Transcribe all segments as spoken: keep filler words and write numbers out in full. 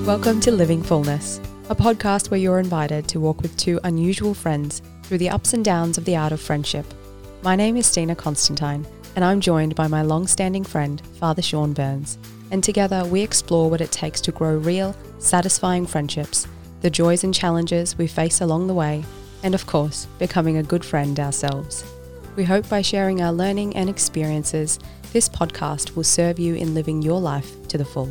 Welcome to Living Fullness, a podcast where you're invited to walk with two unusual friends through the ups and downs of the art of friendship. My name is Stina Constantine, and I'm joined by my long-standing friend, Father Sean Burns. And together we explore what it takes to grow real, satisfying friendships, the joys and challenges we face along the way, and of course, becoming a good friend ourselves. We hope by sharing our learning and experiences, this podcast will serve you in living your life to the full.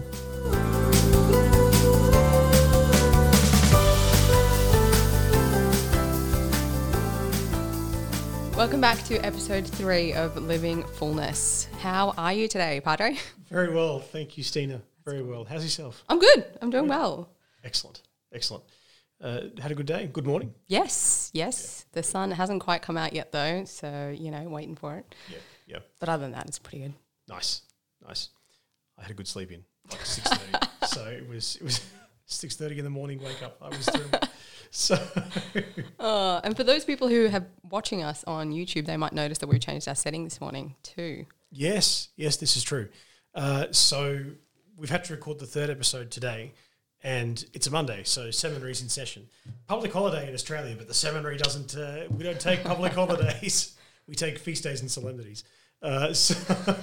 Welcome back to episode three of Living Fullness. How are you today, Padre? Very well, thank you, Stina. Very well. How's yourself? I'm good. I'm doing well. Excellent, excellent. Uh, had a good day? Good morning? Yes, yes. Yeah. The sun hasn't quite come out yet though, so, you know, waiting for it. Yeah, yeah. But other than that, it's pretty good. Nice, nice. I had a good sleep in, like six thirty. So it was it was six thirty in the morning, wake up. I was thrilled. So, uh, and for those people who have watching us on YouTube, they might notice that we've changed our setting this morning too. Yes, yes, this is true. Uh, so we've had to record the third episode today, and it's a Monday, so seminary's in session. Public holiday in Australia, but the seminary doesn't. Uh, we don't take public holidays. We take feast days and solemnities. Uh, so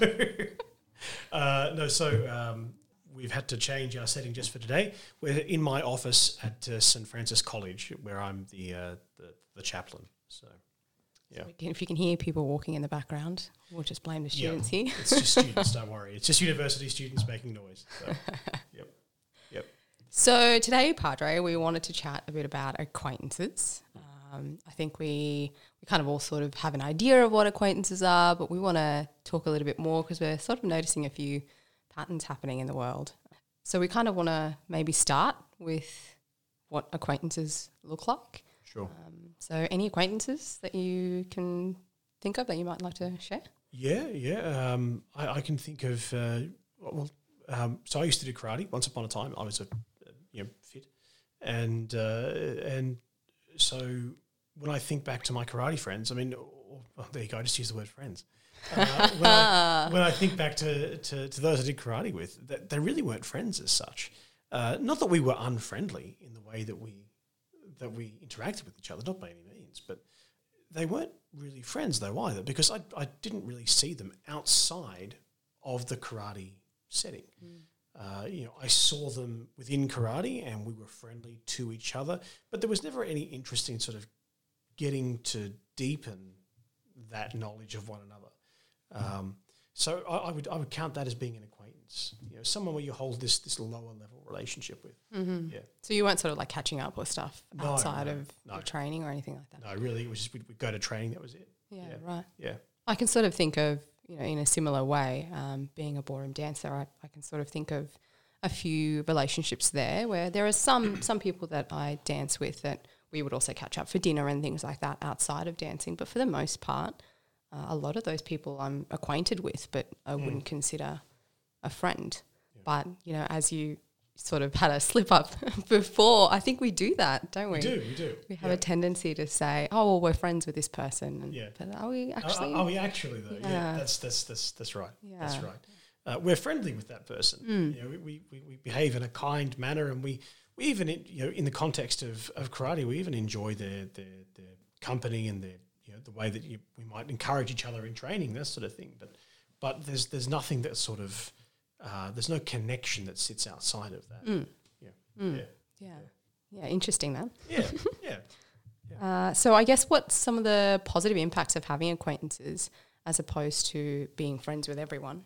uh, no, so. Um, We've had to change our setting just for today. We're in my office at uh, Saint Francis College, where I'm the, uh, the the chaplain. So, yeah. So if you can hear people walking in the background, we'll just blame the students yeah. here. It's just students, don't worry. It's just university students making noise. So, yep, yep. So today, Padre, we wanted to chat a bit about acquaintances. Um, I think we we kind of all sort of have an idea of what acquaintances are, but we want to talk a little bit more because we're sort of noticing a few patterns happening in the world. So we kind of want to maybe start with what acquaintances look like. Sure. Um, so any acquaintances that you can think of that you might like to share? Yeah, yeah. Um, I, I can think of, uh, well, um, so I used to do karate once upon a time. I was a, you know, fit. And, uh, and so when I think back to my karate friends, I mean, oh, there you go, I just use the word friends. Uh, when, I, when I think back to, to, to those I did karate with, that they really weren't friends as such. Uh, not that we were unfriendly in the way that we that we interacted with each other, not by any means, but they weren't really friends though either, because I I didn't really see them outside of the karate setting. Mm. Uh, you know, I saw them within karate and we were friendly to each other, but there was never any interest in sort of getting to deepen that knowledge of one another. Um, so I, I would I would count that as being an acquaintance, you know, someone where you hold this this lower level relationship with. Mm-hmm. Yeah. So you weren't sort of like catching up with stuff no, outside no, of no. your training or anything like that? No, really, it was just we'd, we'd go to training. That was it. Yeah, yeah. right. Yeah. I can sort of think of, you know, in a similar way, um, being a ballroom dancer, I, I can sort of think of a few relationships there where there are some some people that I dance with that we would also catch up for dinner and things like that outside of dancing. But for the most part, Uh, a lot of those people I'm acquainted with, but I mm. wouldn't consider a friend. Yeah. But, you know, as you sort of had a slip up before, I think we do that, don't we? We do, we do. We have yeah. a tendency to say, oh, well, we're friends with this person. And, yeah. But are we actually? Are, are we actually, though? Yeah, yeah that's, that's, that's, that's right. Yeah. That's right. Uh, we're friendly with that person. Mm. You know, we, we, we behave in a kind manner, and we, we even, in, you know, in the context of, of karate, we even enjoy their, their, their company and their, you know, the way that you, we might encourage each other in training, that sort of thing. But but there's there's nothing that sort of uh, there's no connection that sits outside of that. Mm. Yeah. Mm. yeah, yeah, yeah, yeah. Interesting that. Yeah, yeah. yeah. Uh, so I guess what's some of the positive impacts of having acquaintances as opposed to being friends with everyone?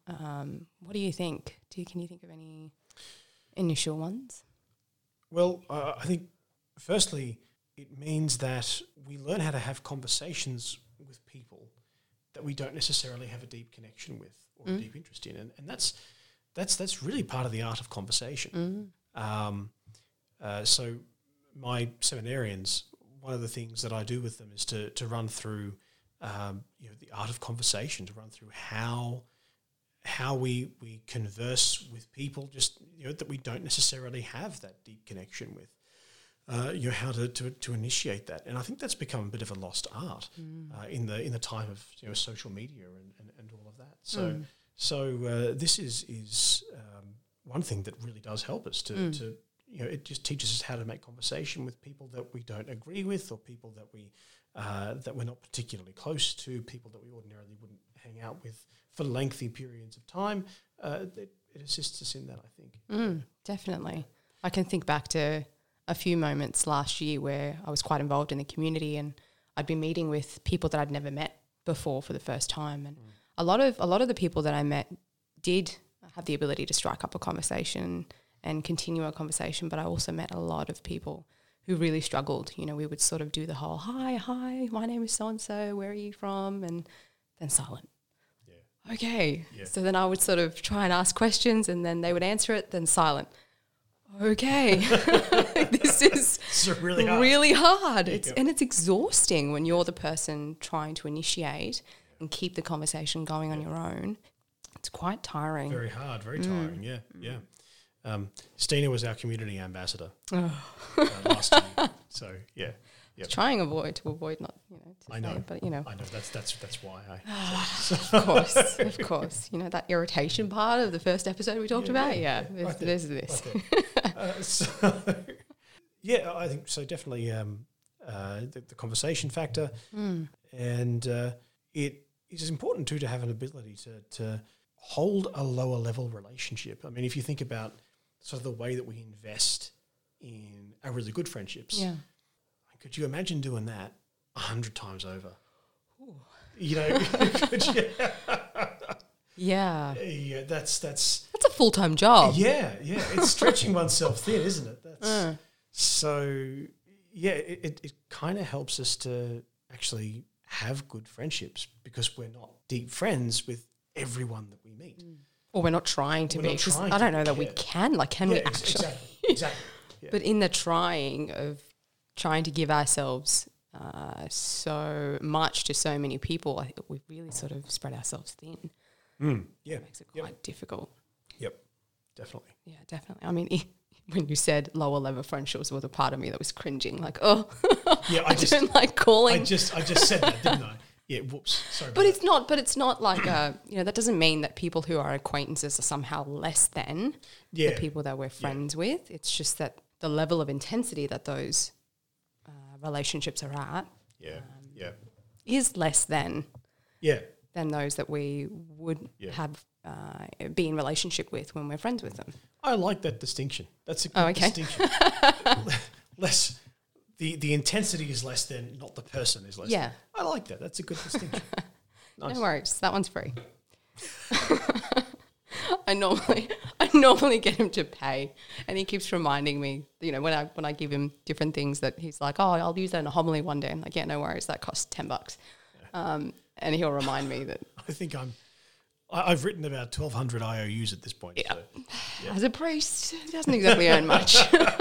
Um, what do you think? Do you, can you think of any initial ones? Well, uh, I think firstly, it means that we learn how to have conversations with people that we don't necessarily have a deep connection with or mm. a deep interest in, and, and that's that's that's really part of the art of conversation. Mm. Um, uh, so, my seminarians, one of the things that I do with them is to to run through, um, you know, the art of conversation, to run through how how we we converse with people, just you know, that we don't necessarily have that deep connection with. Uh, you know, how to, to to initiate that, and I think that's become a bit of a lost art mm. uh, in the in the time of you know social media and, and, and all of that. So mm. so uh, this is is um, one thing that really does help us to, Mm. to you know, it just teaches us how to make conversation with people that we don't agree with, or people that we uh, that we're not particularly close to, people that we ordinarily wouldn't hang out with for lengthy periods of time. Uh, it, it assists us in that, I think. Mm, definitely. I can think back to a few moments last year where I was quite involved in the community, and I'd been meeting with people that I'd never met before for the first time, and mm. a lot of a lot of the people that I met did have the ability to strike up a conversation and continue a conversation, but I also met a lot of people who really struggled. You know, we would sort of do the whole, hi, hi, my name is so-and-so, where are you from? And then silent. Yeah. Okay. Yeah. So then I would sort of try and ask questions, and then they would answer it, then silent. Okay. This is it's really hard. Really hard. It's, yeah. And it's exhausting when you're the person trying to initiate and keep the conversation going on your own. It's quite tiring. Very hard, very tiring, mm. yeah, yeah. Um, Stina was our community ambassador oh. uh, last year, so yeah. Yep. Trying avoid to avoid not, you know, to I know, say, but you know, I know that's that's that's why I. Of course, of course, you know that irritation part of the first episode we talked yeah, about. Yeah, yeah, yeah. there's, Right there's this. Right uh, so yeah, I think so. Definitely, um, uh, the, the conversation factor, mm. and uh, it is important too to have an ability to to hold a lower level relationship. I mean, if you think about sort of the way that we invest in our really good friendships. Yeah. Could you imagine doing that a hundred times over? Ooh. You know, could you? Yeah. Yeah, that's that's that's a full time job. Yeah, yeah. It's stretching oneself thin, isn't it? That's uh. so. Yeah, it it, it kind of helps us to actually have good friendships because we're not deep friends with everyone that we meet. Mm. Or we're not trying to we're be. Trying I don't know to, that yeah. we can. Like, can yeah, we actually? Exactly. Exactly. Yeah. But in the trying of trying to give ourselves uh, so much to so many people, I think we've really sort of spread ourselves thin. Mm. Yeah. It makes it quite yep. difficult. Yep. Definitely. Yeah, definitely. I mean, when you said lower level friendships, there was a part of me that was cringing, like, oh, yeah, I, I just don't like calling. I just, I just said that, didn't I? Yeah. Whoops. Sorry. But about it's that. not. But it's not like a. You know, that doesn't mean that people who are acquaintances are somehow less than yeah. the people that we're friends yeah. with. It's just that the level of intensity that those uh, relationships are at. Yeah. Um, yeah. Is less than. Yeah. Than those that we would yeah. have uh, be in relationship with when we're friends with them. I like that distinction. That's a good oh, okay. distinction. Less, the, the intensity is less than, not the person is less yeah. than. I like that. That's a good distinction. Nice. No worries. That one's free. I normally I normally get him to pay, and he keeps reminding me, you know, when I when I give him different things that he's like, oh, I'll use that in a homily one day. I'm like, yeah, no worries. That costs ten bucks. Yeah. Um, and he'll remind me that. I think I'm, I, I've written about twelve hundred I O Us at this point. Yeah. So, yeah. As a priest, he doesn't exactly earn much.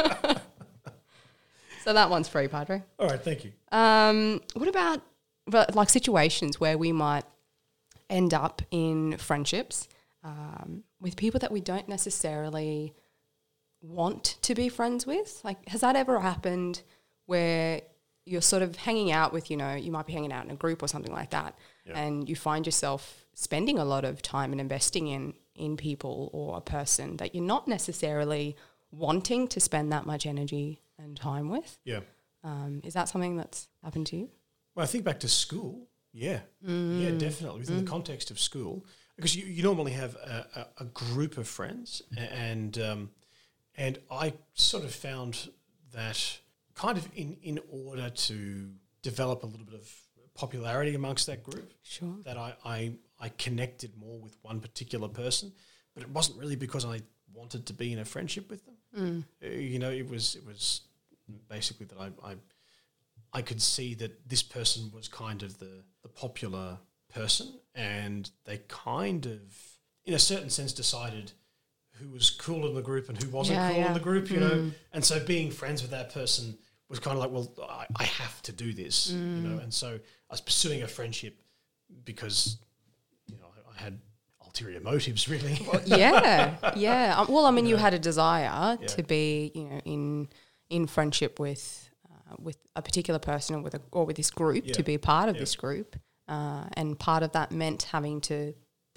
So that one's free, Padre. All right, thank you. Um, what about like situations where we might end up in friendships um, with people that we don't necessarily want to be friends with? Like, has that ever happened where you're sort of hanging out with, you know, you might be hanging out in a group or something like that, yeah. and you find yourself spending a lot of time and investing in in people or a person that you're not necessarily wanting to spend that much energy and time with? Yeah. Um, is that something that's happened to you? Well, I think back to school. Yeah. Mm. Yeah, definitely. Within mm. the context of school. Because you, you normally have a, a, a group of friends, and um, and I sort of found that kind of in, in order to develop a little bit of popularity amongst that group, sure. that I, I, I connected more with one particular person, but it wasn't really because I wanted to be in a friendship with them. Mm. Uh, you know, it was it was basically that I, I I could see that this person was kind of the, the popular person, and they kind of, in a certain sense, decided who was cool in the group and who wasn't yeah, cool yeah. in the group, you mm. know. And so being friends with that person was kind of like, well, I, I have to do this, mm. you know. And so I was pursuing a friendship because, you know, I, I had ulterior motives, really. Well, yeah, yeah. Um, well, I mean, you, you know, had a desire yeah. to be, you know, in in friendship with uh, with a particular person or with a, or with this group, yeah. to be part of yeah. this group, uh, and part of that meant having to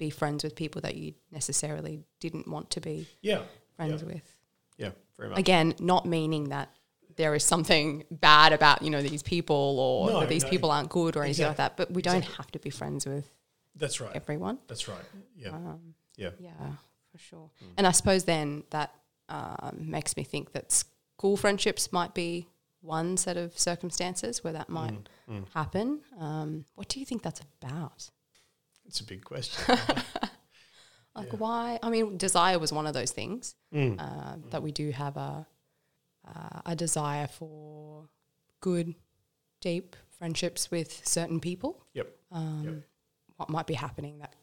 be friends with people that you necessarily didn't want to be Yeah. friends yeah. with. Yeah, very much. Again, not meaning that there is something bad about, you know, these people or No, that these no, people aren't good or anything like exactly, that. But we don't exactly. have to be friends with That's right. everyone. That's right. Yeah. Um, yeah. yeah, for sure. Mm. And I suppose then that um, makes me think that school friendships might be one set of circumstances where that might Mm, mm. happen. Um, what do you think that's about? It's a big question. Like Yeah. why? I mean, desire was one of those things Mm. uh, that we do have a uh, a desire for good, deep friendships with certain people. Yep. Um, Yep. What might be happening that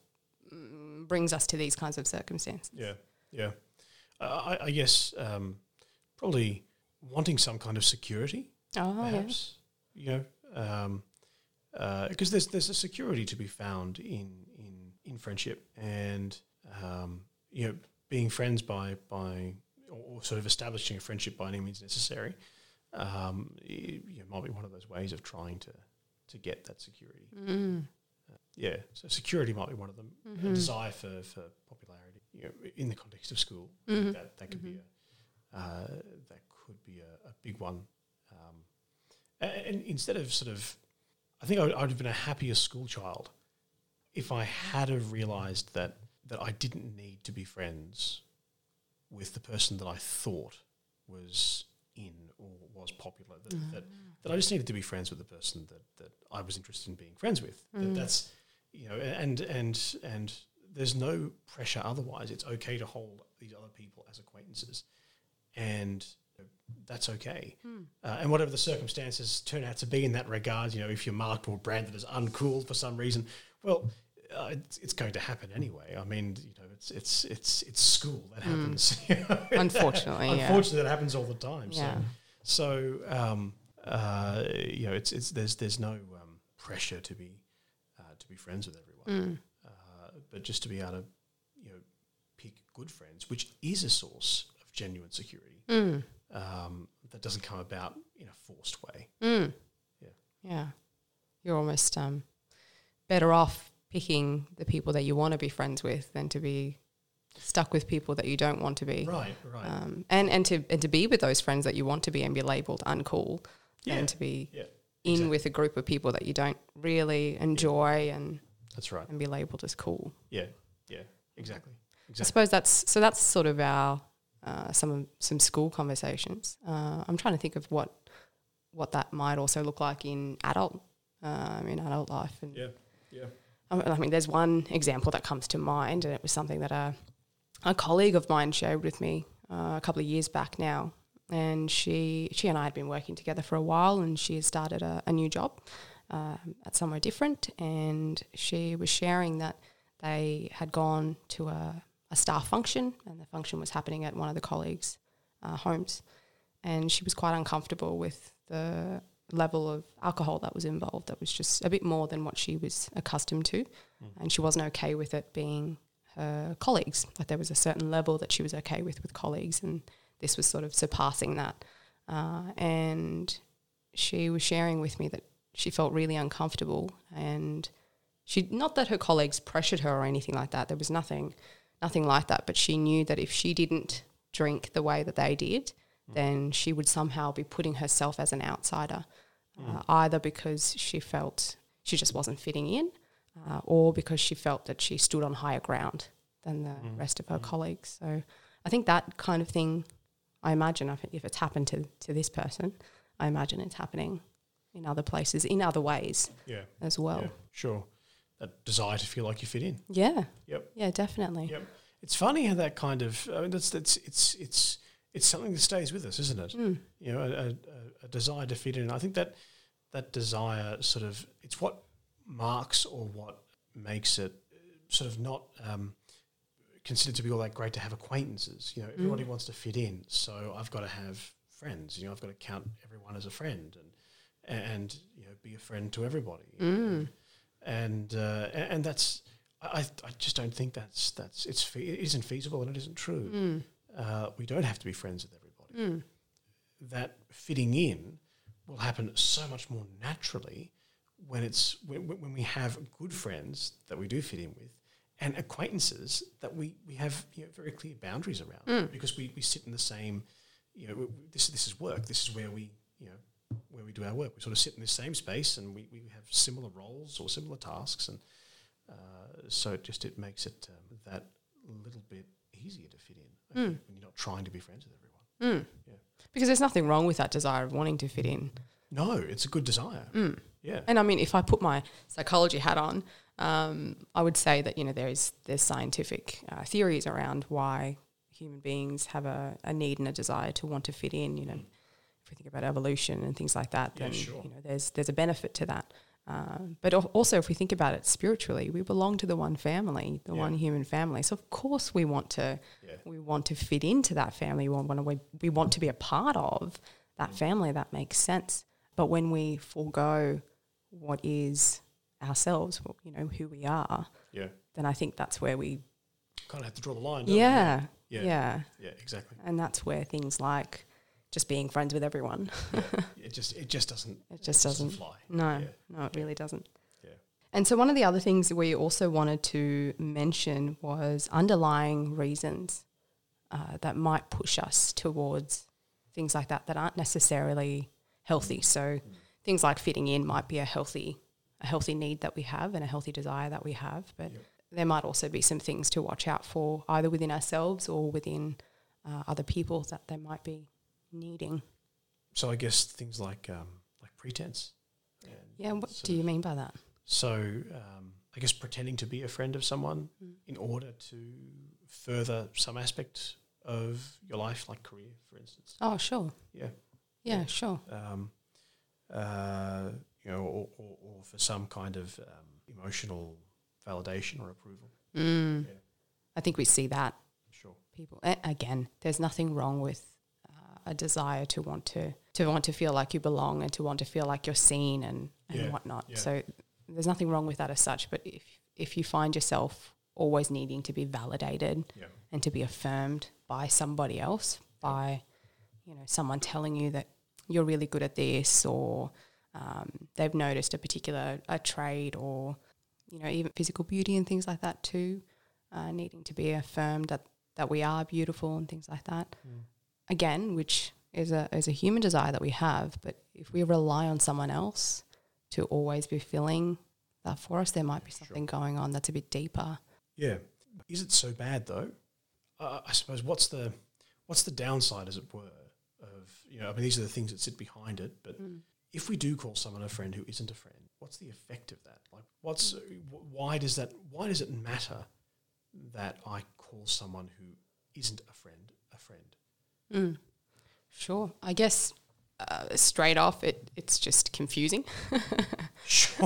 mm, brings us to these kinds of circumstances? Yeah. Yeah. Uh, I, I guess um, probably wanting some kind of security, Oh, perhaps. You know, um, because there's there's a security to be found in in in friendship, and um, you know, being friends by by or, or sort of establishing a friendship by any means necessary. Um, it, you know, might be one of those ways of trying to to get that security. yeah. Mm. Yeah, so security might be one of them. Mm-hmm. A desire for, for popularity, you know, in the context of school, Mhm. that that could Mhm. be a uh, that could be a, a big one. Um, and, and instead of sort of, I think I would, I would have been a happier school child if I had have realised that that I didn't need to be friends with the person that I thought was in or was popular. That, Mm. that that I just needed to be friends with the person that, that I was interested in being friends with. Mm. That that's, you know, and and and there's no pressure otherwise. It's okay to hold these other people as acquaintances, and you know, that's okay. Mm. Uh, and whatever the circumstances turn out to be in that regard, you know, if you're marked or branded as uncool for some reason, well, uh, it's, it's going to happen anyway. I mean, you know, it's it's it's it's school that happens. You know? Unfortunately, yeah. Unfortunately, that happens all the time. Yeah. So, so um, uh, you know, it's it's there's there's no um, pressure to be uh, to be friends with everyone, Mm. uh, but just to be able to, you know, pick good friends, which is a source of genuine security. Mm. Um, that doesn't come about in a forced way. Mm. Yeah. Yeah. You're almost um, better off picking the people that you want to be friends with than to be stuck with people that you don't want to be. Right, right. Um, and, and to and to be with those friends that you want to be and be labelled uncool, Yeah, and to be yeah, in exactly. with a group of people that you don't really enjoy and, That's right. and be labelled as cool. Yeah, yeah, exactly. I Exactly. suppose that's so that's sort of our uh, some some school conversations. Uh, I'm trying to think of what what that might also look like in adult um, in adult life. And Yeah, yeah. I mean, there's one example that comes to mind, and it was something that a a colleague of mine shared with me uh, a couple of years back now. And she she and I had been working together for a while, and she had started a, a new job um, at somewhere different. And she was sharing that they had gone to a, a staff function, and the function was happening at one of the colleagues' uh, homes. And she was quite uncomfortable with the level of alcohol that was involved. That was just a bit more than what she was accustomed to. Mm. And she wasn't okay with it being her colleagues. Like there was a certain level that she was okay with with colleagues, and this was sort of surpassing that. Uh, and she was sharing with me that she felt really uncomfortable, and she, not that her colleagues pressured her or anything like that. There was nothing, nothing like that. But she knew that if she didn't drink the way that they did, mm. then she would somehow be putting herself as an outsider, mm. uh, either because she felt she just wasn't fitting in, uh, or because she felt that she stood on higher ground than the mm. rest of her mm. colleagues. So I think that kind of thing, I imagine if it's happened to, to this person, I imagine it's happening in other places, in other ways yeah. as well. Yeah, sure. That desire to feel like you fit in. Yeah. Yep. Yeah, definitely. Yep. It's funny how that kind of, I mean, that's, that's, it's, it's, it's something that stays with us, isn't it? Mm. You know, a, a, a desire to fit in. I think that that desire sort of, it's what marks or what makes it sort of not um, considered to be all that great to have acquaintances. You know, everybody mm. wants to fit in, so I've got to have friends. You know, I've got to count everyone as a friend and and you know be a friend to everybody. Mm. And uh, and that's I I just don't think that's that's it's fe- it isn't feasible and it isn't true. Mm. Uh, we don't have to be friends with everybody. Mm. That fitting in will happen so much more naturally when it's when, when we have good friends that we do fit in with, and acquaintances that we we have you know, very clear boundaries around Mm. because we, we sit in the same, you know, w- this this is work. This is where we you know where we do our work. We sort of sit in the same space, and we, we have similar roles or similar tasks, and uh, so it just it makes it um, that little bit easier to fit in I Mm. think, when you're not trying to be friends with everyone. Mm. Yeah. Because there's nothing wrong with that desire of wanting to fit in. No, it's a good desire. Mm. Yeah. And I mean, if I put my psychology hat on, um, I would say that, you know, there is there's scientific uh, theories around why human beings have a, a need and a desire to want to fit in. You know, if we think about evolution and things like that, Yeah, then sure. you know, there's there's a benefit to that. Um, but al- also, if we think about it spiritually, we belong to the one family, the Yeah. one human family. So of course, we want to Yeah. we want to fit into that family. We want to we, we want to be a part of that Mm. family. That makes sense. But when we forego what is ourselves, what- you know, who we are, Yeah. then I think that's where we, Kind of have to draw the line. don't we? yeah, Yeah. yeah, Yeah. Exactly. and that's where things like just being friends with everyone, Yeah. It just it just doesn't it just doesn't, fly. no, Yeah. no, it really doesn't. Yeah. And so one of the other things that we also wanted to mention was underlying reasons uh, that might push us towards things like that that aren't necessarily healthy. So things like fitting in might be a healthy a healthy need that we have and a healthy desire that we have, but Yep. there might also be some things to watch out for either within ourselves or within uh, other people that they might be needing. So I guess things like um, like pretense. And Yeah, what sort do you of- mean by that? So um, I guess pretending to be a friend of someone Mm. in order to further some aspect of your life, like career, for instance. Oh, sure. Yeah. Yeah, Yeah. sure. Um, uh, you know, or, or, or for some kind of um, emotional validation or approval. Mm. Yeah. I think we see that Sure. people a- again. There's nothing wrong with uh, a desire to want to to want to feel like you belong and to want to feel like you're seen and and Yeah, whatnot. yeah. So there's nothing wrong with that as such. But if if you find yourself always needing to be validated Yeah. and to be affirmed by somebody else, by you know someone telling you that you're really good at this, or um, they've noticed a particular a trait, or you know even physical beauty and things like that too, uh, needing to be affirmed that that we are beautiful and things like that. Mm. Again, which is a is a human desire that we have, but if we rely on someone else to always be filling that for us, there might be something going on that's a bit deeper. Yeah. Is it so bad though? Uh, I suppose what's the what's the downside, as it were, of you know? I mean, these are the things that sit behind it. But Mm. if we do call someone a friend who isn't a friend, what's the effect of that? Like, what's wh- why does that? Why does it matter that I call someone who isn't a friend a friend? Mm. Sure. I guess uh, straight off, it it's just confusing. Sure,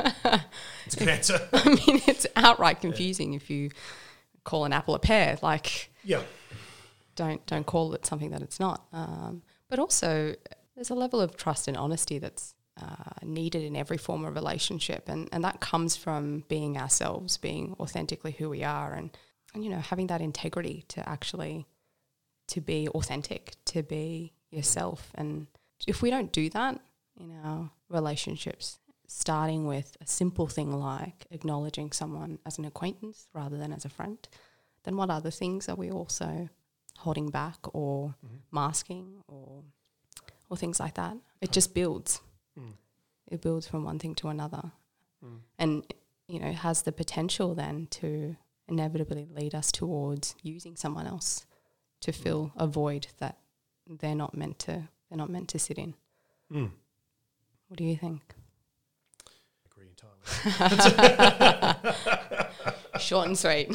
it's a good answer. I mean, it's outright confusing if you call an apple a pear. Like, Yeah, don't don't call it something that it's not. Um, but also, there's a level of trust and honesty that's uh, needed in every form of relationship, and and that comes from being ourselves, being authentically who we are, and and you know having that integrity to actually to be authentic, to be yourself. And if we don't do that in our relationships, starting with a simple thing like acknowledging someone as an acquaintance rather than as a friend, then what other things are we also holding back or Mhm. masking or or things like that? It just builds. Mm. It builds from one thing to another. Mm. And, you know, has the potential then to inevitably lead us towards using someone else to fill a void that they're not meant to they're not meant to sit in. Mm. What do you think? Agree entirely. Short and sweet.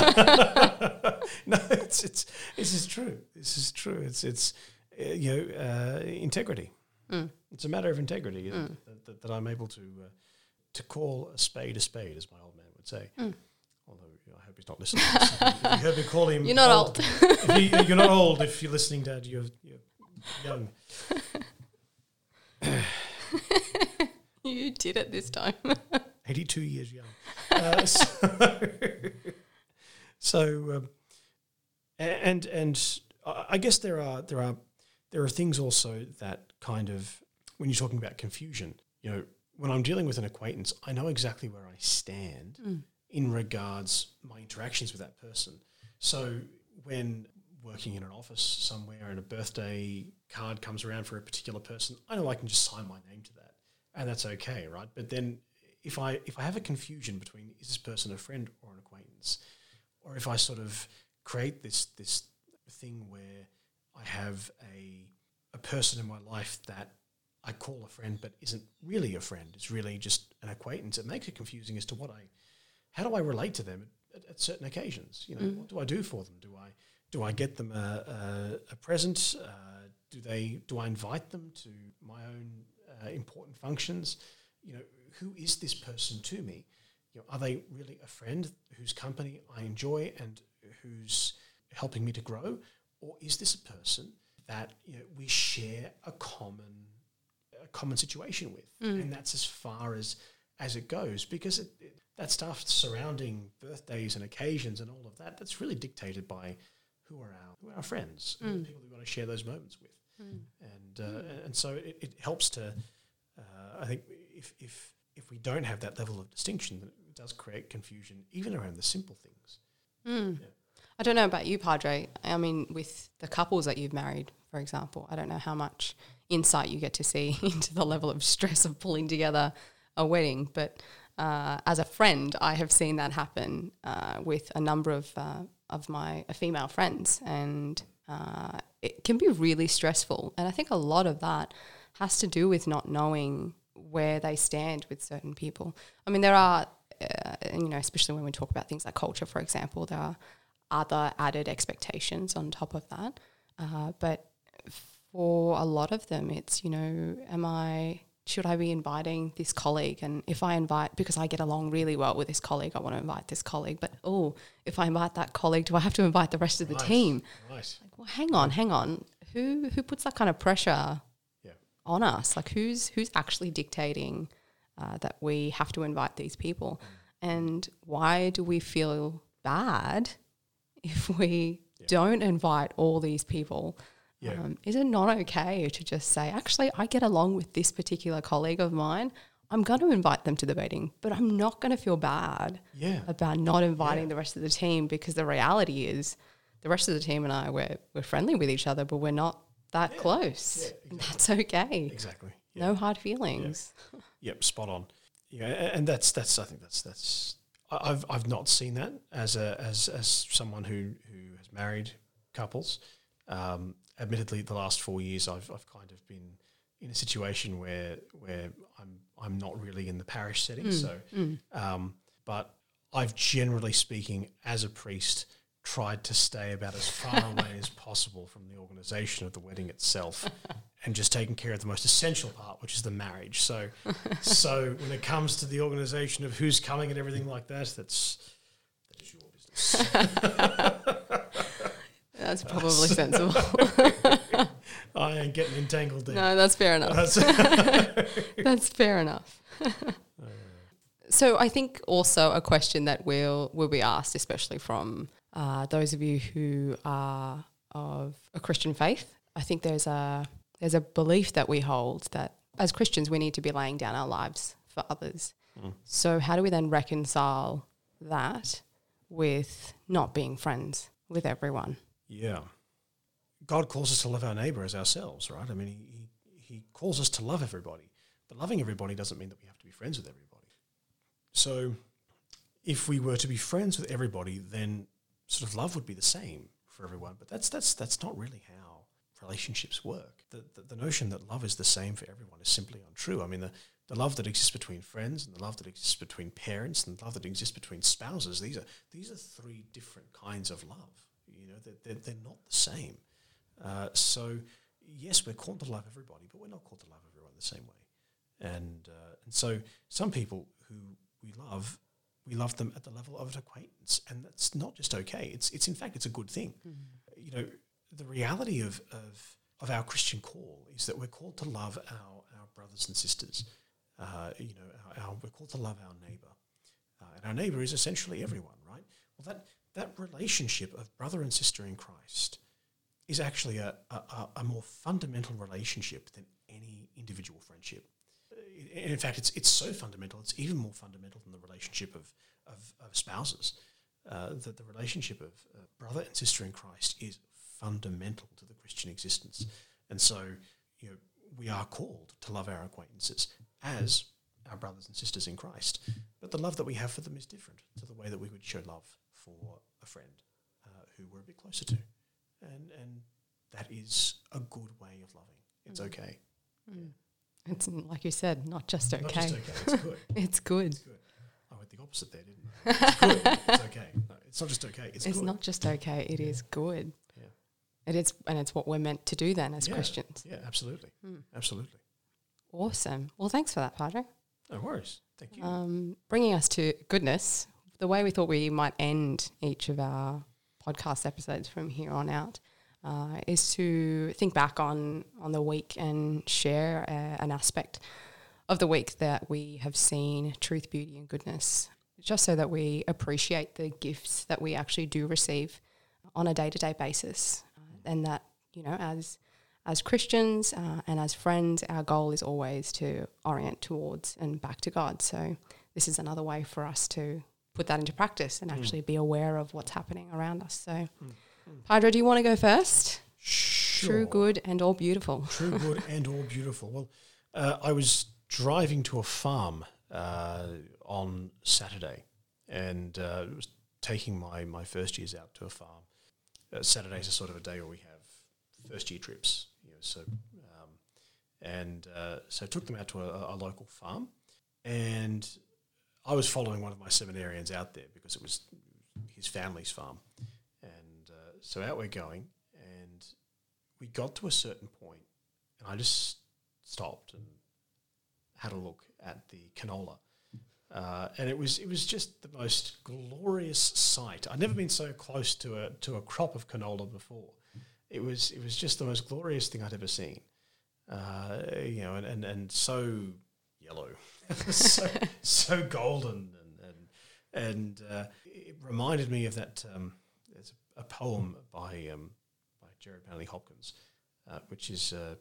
No, it's it's this is true. This is true. It's it's uh, you know uh, integrity. Mm. It's a matter of integrity Mm. that, that, that I'm able to uh, to call a spade a spade, as my old man would say. Mm. Although you know, I hope he's not listening. To this. If you heard me call him, You're not old. if you, you're not old. If you're listening, Dad, you're, you're young. You did it this time. eighty-two years young. Uh, so, so um, and and I guess there are there are there are things also that kind of, when you're talking about confusion, you know, when I'm dealing with an acquaintance, I know exactly where I stand Mm. in regards interactions with that person. So when working in an office somewhere and a birthday card comes around for a particular person, I know I can just sign my name to that, and that's okay, right? But then if I if I have a confusion between is this person a friend or an acquaintance, or if I sort of create this this thing where I have a a person in my life that I call a friend but isn't really a friend, it's really just an acquaintance, it makes it confusing as to what I, how do I relate to them at, at certain occasions? You know, mm. what do I do for them? Do I do I get them a, a, a present? Uh, do they do I invite them to my own uh, important functions? You know, who is this person to me? You know, are they really a friend whose company I enjoy and who's helping me to grow, or is this a person that, you know, we share a common a common situation with, mm. and that's as far as as it goes, because it, it, that stuff surrounding birthdays and occasions and all of that, that's really dictated by who are our who are our friends, mm. who are the people we want to share those moments with, mm. and uh, mm. and so it, it helps to. Uh, I think if if if we don't have that level of distinction, it does create confusion even around the simple things. Mm. Yeah. I don't know about you, Padre. I mean, with the couples that you've married, for example, I don't know how much insight you get to see into the level of stress of pulling together a wedding. But uh, as a friend, I have seen that happen uh, with a number of uh, of my uh, female friends, and uh, it can be really stressful. And I think a lot of that has to do with not knowing where they stand with certain people. I mean, there are, uh, you know, especially when we talk about things like culture, for example, there are other added expectations on top of that. Uh, but for a lot of them, it's, you know, am I, should I be inviting this colleague? And if I invite, because I get along really well with this colleague, I want to invite this colleague. But, oh, if I invite that colleague, do I have to invite the rest of the right. team? Right. Like, well, hang on, hang on. Who who puts that kind of pressure yeah. on us? Like, who's who's actually dictating uh, that we have to invite these people? Mm. And why do we feel bad if we yeah. don't invite all these people? Yeah. Um, is it not okay to just say, actually, I get along with this particular colleague of mine, I'm going to invite them to the wedding, but I'm not going to feel bad yeah. about not inviting yeah. the rest of the team, because the reality is the rest of the team and I, we're, we're friendly with each other, but we're not that yeah. close. Yeah, exactly. And that's okay. Exactly. Yeah. No hard feelings. Yeah. Yep, spot on. Yeah, and that's that's I think that's that's I've I've not seen that as a as as someone who who has married couples. Um, admittedly, the last four years, I've I've kind of been in a situation where where I'm I'm not really in the parish setting. Mm, so, mm. Um, but I've generally speaking, as a priest, tried to stay about as far away as possible from the organisation of the wedding itself, and just taking care of the most essential part, which is the marriage. So, so when it comes to the organisation of who's coming and everything like that, that's that is your business. That's probably sensible. I ain't getting entangled there. No, that's fair enough. That's, that's fair enough. So I think also a question that will will be asked, especially from uh, those of you who are of a Christian faith, I think there's a there's a belief that we hold that as Christians we need to be laying down our lives for others. Mm. So how do we then reconcile that with not being friends with everyone? Yeah. God calls us to love our neighbour as ourselves, right? I mean, he, he he calls us to love everybody, but loving everybody doesn't mean that we have to be friends with everybody. So if we were to be friends with everybody, then sort of love would be the same for everyone, but that's that's that's not really how relationships work. The, the, the notion that love is the same for everyone is simply untrue. I mean, the, the love that exists between friends and the love that exists between parents and the love that exists between spouses, these are these are three different kinds of love. You know, they're, they're, they're not the same. Uh, so, yes, we're called to love everybody, but we're not called to love everyone the same way. And uh, and so some people who we love, we love them at the level of an acquaintance, and that's not just okay. It's it's in fact it's a good thing. Mm-hmm. You know, the reality of, of of our Christian call is that we're called to love our, our brothers and sisters. Uh, you know, our, our, we're called to love our neighbour, uh, and our neighbour is essentially everyone, right? Well, that that relationship of brother and sister in Christ is actually a, a, a more fundamental relationship than any individual friendship. In fact, it's it's so fundamental, it's even more fundamental than the relationship of, of, of spouses. uh, that the relationship of uh, brother and sister in Christ is fundamental to the Christian existence. And so, you know, we are called to love our acquaintances as our brothers and sisters in Christ. But the love that we have for them is different to the way that we would show love for a friend uh, who we're a bit closer to. And and that is a good way of loving. It's mm. okay. Mm. It's, like you said, not just okay. Not just okay, it's good. It's good. It's good. I went the opposite there, didn't I? It's good. It's okay. No, it's not just okay, it's, it's good. not just okay, it is good. Yeah. It is, and it's what we're meant to do then as yeah. Christians. Yeah, absolutely. Mm. Absolutely. Awesome. Well, thanks for that, Padre. No worries. Thank you. Um, bringing us to goodness, the way we thought we might end each of our podcast episodes from here on out uh, is to think back on, on the week and share uh, an aspect of the week that we have seen truth, beauty and goodness, just so that we appreciate the gifts that we actually do receive on a day-to-day basis. Uh, and that, you know, as as Christians uh, and as friends, our goal is always to orient towards and back to God. So this is another way for us to put that into practice and actually mm. be aware of what's happening around us. So, mm. Mm. Padre, do you want to go first? Sure. True, good and all beautiful. True, good and all beautiful. Well, uh, I was driving to a farm uh, on Saturday and uh, was taking my, my first years out to a farm. Uh, Saturdays are sort of a day where we have first year trips, you know, so um, and uh, so took them out to a, a local farm, and I was following one of my seminarians out there because it was his family's farm, and uh, so out we're going, and we got to a certain point, and I just stopped and had a look at the canola. Uh, and it was it was just the most glorious sight. I'd never been so close to a to a crop of canola before. It was it was just the most glorious thing I'd ever seen. Uh, you know, and, and, and so yellow, so so golden, and and and uh, it reminded me of that. Um, there's a, a poem by um, by Gerard Manley Hopkins, uh, which is. Uh,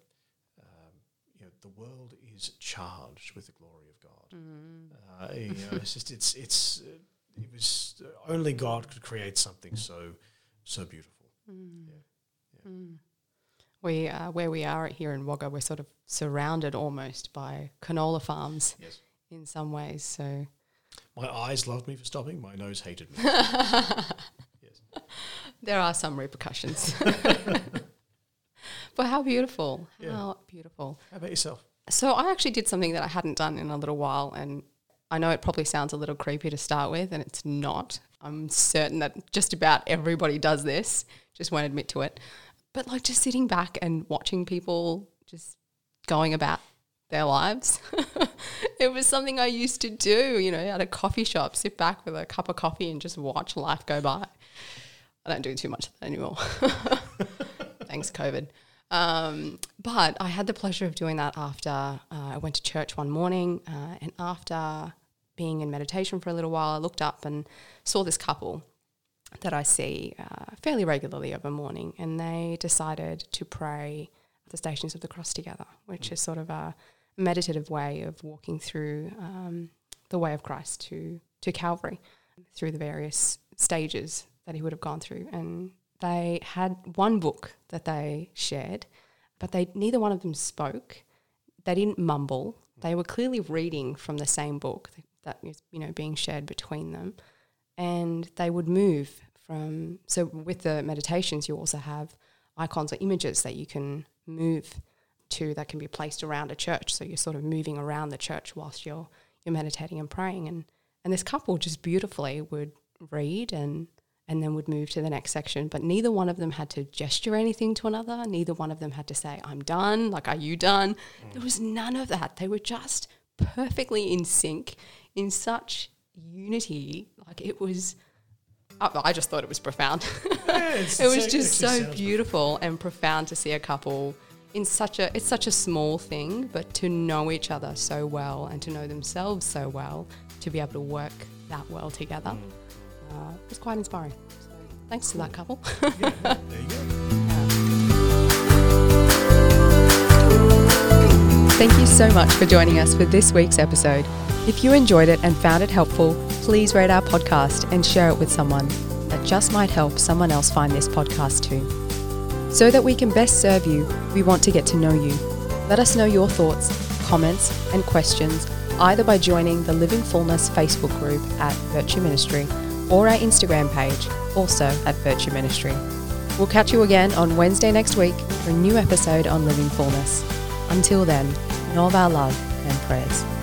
You know, the world is charged with the glory of God. Mm. Uh, you know, it's just it's it's uh, it was uh, only God could create something so so beautiful. Mm. Yeah, yeah. Mm. We uh, where we are here in Wagga, we're sort of surrounded almost by canola farms. Yes. In some ways. So my eyes loved me for stopping. My nose hated me. Yes. There are some repercussions. But how beautiful, yeah. how beautiful. How about yourself? So I actually did something that I hadn't done in a little while, and I know it probably sounds a little creepy to start with, and it's not. I'm certain that just about everybody does this, just won't admit to it. But like just sitting back and watching people just going about their lives. It was something I used to do, you know, at a coffee shop, sit back with a cup of coffee and just watch life go by. I don't do too much of that anymore. Thanks, COVID. Um, but I had the pleasure of doing that after uh, I went to church one morning, uh, and after being in meditation for a little while, I looked up and saw this couple that I see uh, fairly regularly of a morning, and they decided to pray at the Stations of the Cross together, which is sort of a meditative way of walking through um, the way of Christ to, to Calvary, through the various stages that he would have gone through. And they had one book that they shared, but they neither one of them spoke. They didn't mumble. They were clearly reading from the same book that is, you know, being shared between them. And they would move from, so with the meditations, you also have icons or images that you can move to that can be placed around a church. So you're sort of moving around the church whilst you're you're meditating and praying. And, and this couple just beautifully would read and and then would move to the next section. But neither one of them had to gesture anything to another. Neither one of them had to say, I'm done, like, are you done? Mm. There was none of that. They were just perfectly in sync, in such unity. Like, it was, I, I just thought it was profound. Yeah, it was just so beautiful and profound to see a couple in such a, it's such a small thing, but to know each other so well and to know themselves so well, to be able to work that well together. Mm. Uh, it was quite inspiring. So thanks to that couple. Yeah, there you go. Thank you so much for joining us for this week's episode. If you enjoyed it and found it helpful, please rate our podcast and share it with someone. That just might help someone else find this podcast too. So that we can best serve you, we want to get to know you. Let us know your thoughts, comments, and questions either by joining the Living Fullness Facebook group at Virtue Ministry or our Instagram page, also at Virtue Ministry. We'll catch you again on Wednesday next week for a new episode on Living Fullness. Until then, know of our love and prayers.